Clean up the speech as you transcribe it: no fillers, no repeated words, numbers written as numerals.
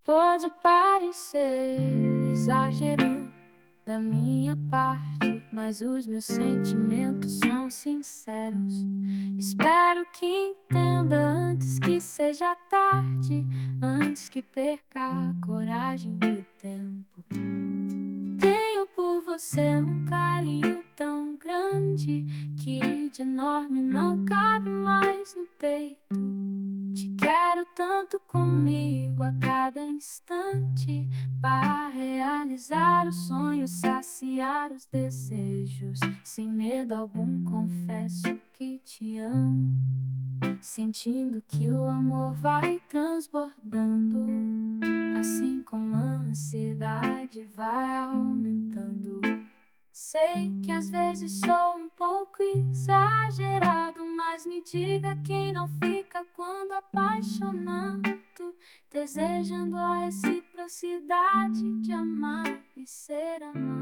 Pode parecer exagero da minha parte, mas os meus sentimentos são sinceros. Espero que entenda antes que seja tarde, antes que perca a coragem e o tempo. Tenho por você um carinho tão grande que de enorme não cabe mais no peito. Te quero tanto comigo a cada instante, para realizar os sonhos, saciar os desejos. Sem medo algum confesso que te amo, sentindo que o amor vai transbordando, assim como a ansiedade vai aumentando. Sei que às vezes sou um pouco exagerado, mas me diga quem não fica quando apaixonado, desejando a reciprocidade de amar e ser amado.